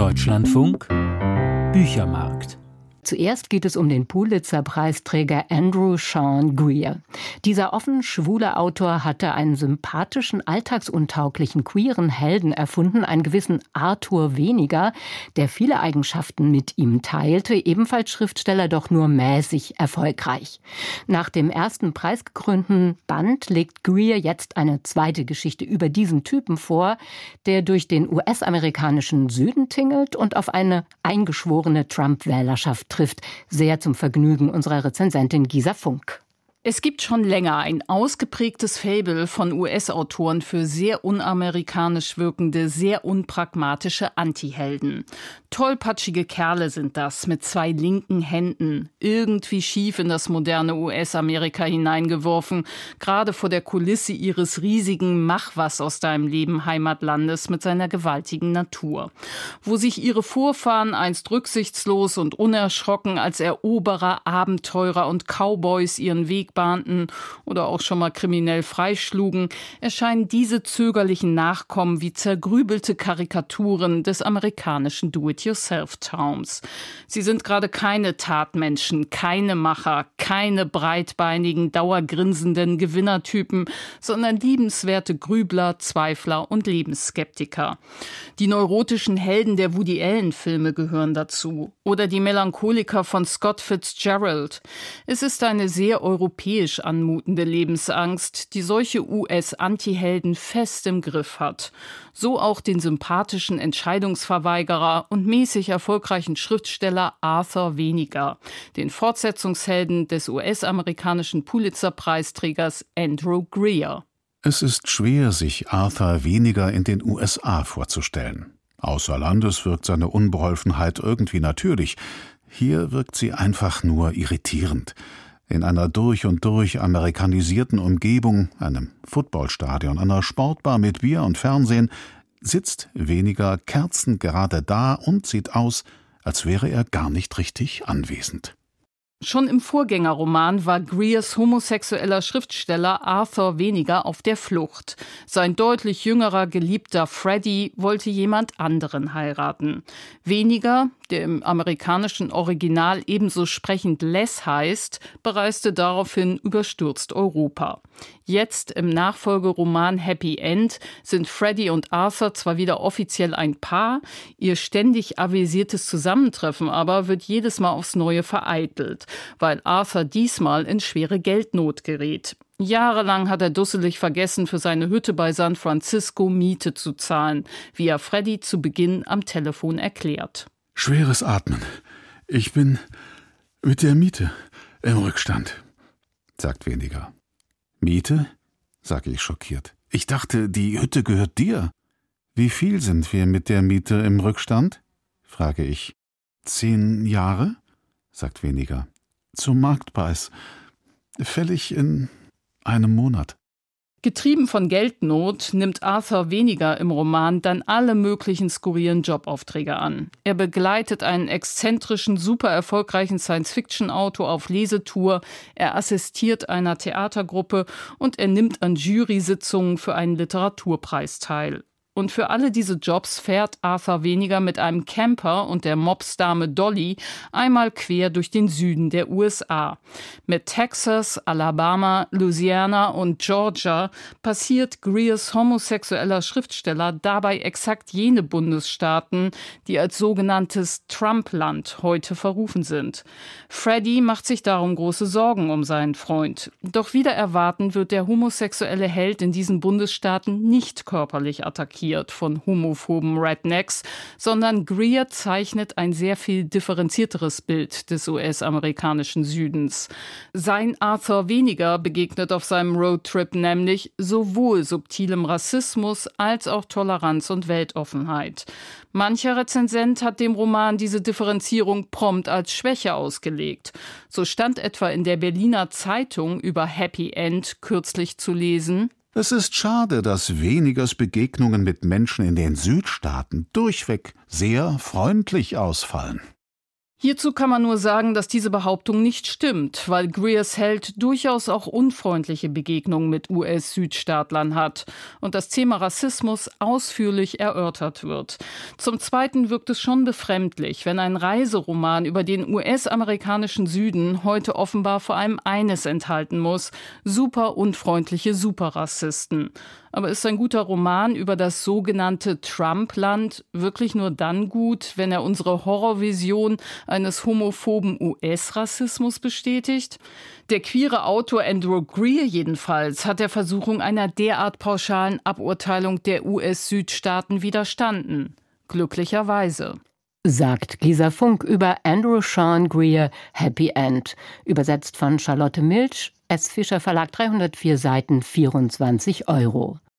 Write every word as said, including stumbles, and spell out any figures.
Deutschlandfunk Büchermarkt. Zuerst geht es um den Pulitzer-Preisträger Andrew Sean Greer. Dieser offen schwule Autor hatte einen sympathischen, alltagsuntauglichen, queeren Helden erfunden, einen gewissen Arthur Weniger, der viele Eigenschaften mit ihm teilte, ebenfalls Schriftsteller, doch nur mäßig erfolgreich. Nach dem ersten preisgekrönten Band legt Greer jetzt eine zweite Geschichte über diesen Typen vor, der durch den U S-amerikanischen Süden tingelt und auf eine eingeschworene Trump-Wählerschaft trifft. Sehr zum Vergnügen unserer Rezensentin Gisa Funk. Es gibt schon länger ein ausgeprägtes Faible von U S-Autoren für sehr unamerikanisch wirkende, sehr unpragmatische Antihelden. Tollpatschige Kerle sind das, mit zwei linken Händen, irgendwie schief in das moderne U S-Amerika hineingeworfen, gerade vor der Kulisse ihres riesigen Mach-was-aus-deinem-Leben-Heimatlandes mit seiner gewaltigen Natur. Wo sich ihre Vorfahren einst rücksichtslos und unerschrocken als Eroberer, Abenteurer und Cowboys ihren Weg bahnten oder auch schon mal kriminell freischlugen, erscheinen diese zögerlichen Nachkommen wie zergrübelte Karikaturen des amerikanischen Do-it-yourself-Traums. Sie sind gerade keine Tatmenschen, keine Macher, keine breitbeinigen, dauergrinsenden Gewinnertypen, sondern liebenswerte Grübler, Zweifler und Lebensskeptiker. Die neurotischen Helden der Woody-Allen-Filme gehören dazu. Oder die Melancholiker von Scott Fitzgerald. Es ist eine sehr europäische anmutende Lebensangst, die solche U S-Antihelden fest im Griff hat. So auch den sympathischen Entscheidungsverweigerer und mäßig erfolgreichen Schriftsteller Arthur Weniger, den Fortsetzungshelden des U S-amerikanischen Pulitzer-Preisträgers Andrew Greer. Es ist schwer, sich Arthur Weniger in den U S A vorzustellen. Außer Landes wirkt seine Unbeholfenheit irgendwie natürlich. Hier wirkt sie einfach nur irritierend. In einer durch und durch amerikanisierten Umgebung, einem Footballstadion, einer Sportbar mit Bier und Fernsehen, sitzt Weniger kerzengerade da und sieht aus, als wäre er gar nicht richtig anwesend. Schon im Vorgängerroman war Greers homosexueller Schriftsteller Arthur Weniger auf der Flucht. Sein deutlich jüngerer Geliebter Freddie wollte jemand anderen heiraten. Weniger, der im amerikanischen Original ebenso sprechend Les heißt, bereiste daraufhin überstürzt Europa. Jetzt im Nachfolgeroman Happy End sind Freddie und Arthur zwar wieder offiziell ein Paar, ihr ständig avisiertes Zusammentreffen aber wird jedes Mal aufs Neue vereitelt, weil Arthur diesmal in schwere Geldnot gerät. Jahrelang hat er dusselig vergessen, für seine Hütte bei San Francisco Miete zu zahlen, wie er Freddie zu Beginn am Telefon erklärt. Schweres Atmen. Ich bin mit der Miete im Rückstand, sagt Weniger. Miete? Sage ich schockiert. Ich dachte, die Hütte gehört dir. Wie viel sind wir mit der Miete im Rückstand? Frage ich. Zehn Jahre? Sagt Weniger. Zum Marktpreis. Fällig in einem Monat. Getrieben von Geldnot nimmt Arthur Weniger im Roman dann alle möglichen skurrilen Jobaufträge an. Er begleitet einen exzentrischen, super erfolgreichen Science-Fiction-Autor auf Lesetour, er assistiert einer Theatergruppe und er nimmt an Jury-Sitzungen für einen Literaturpreis teil. Und für alle diese Jobs fährt Arthur Weniger mit einem Camper und der Mopsdame Dolly einmal quer durch den Süden der U S A. Mit Texas, Alabama, Louisiana und Georgia passiert Greers homosexueller Schriftsteller dabei exakt jene Bundesstaaten, die als sogenanntes Trump-Land heute verrufen sind. Freddie macht sich darum große Sorgen um seinen Freund. Doch wider Erwarten wird der homosexuelle Held in diesen Bundesstaaten nicht körperlich attackiert von homophoben Rednecks, sondern Greer zeichnet ein sehr viel differenzierteres Bild des U S-amerikanischen Südens. Sein Arthur Weniger begegnet auf seinem Roadtrip nämlich sowohl subtilem Rassismus als auch Toleranz und Weltoffenheit. Mancher Rezensent hat dem Roman diese Differenzierung prompt als Schwäche ausgelegt. So stand etwa in der Berliner Zeitung über Happy End kürzlich zu lesen: Es ist schade, dass Wenigers Begegnungen mit Menschen in den Südstaaten durchweg sehr freundlich ausfallen. Hierzu kann man nur sagen, dass diese Behauptung nicht stimmt, weil Greers Held durchaus auch unfreundliche Begegnungen mit U S-Südstaatlern hat und das Thema Rassismus ausführlich erörtert wird. Zum Zweiten wirkt es schon befremdlich, wenn ein Reiseroman über den U S-amerikanischen Süden heute offenbar vor allem eines enthalten muss: super unfreundliche Superrassisten. Aber ist ein guter Roman über das sogenannte Trump-Land wirklich nur dann gut, wenn er unsere Horrorvision eines homophoben U S-Rassismus bestätigt? Der queere Autor Andrew Greer jedenfalls hat der Versuchung einer derart pauschalen Aburteilung der U S-Südstaaten widerstanden. Glücklicherweise. Sagt Lisa Funk über Andrew Sean Greer, Happy End. Übersetzt von Charlotte Milch, S. Fischer Verlag, dreihundertvier Seiten, vierundzwanzig Euro.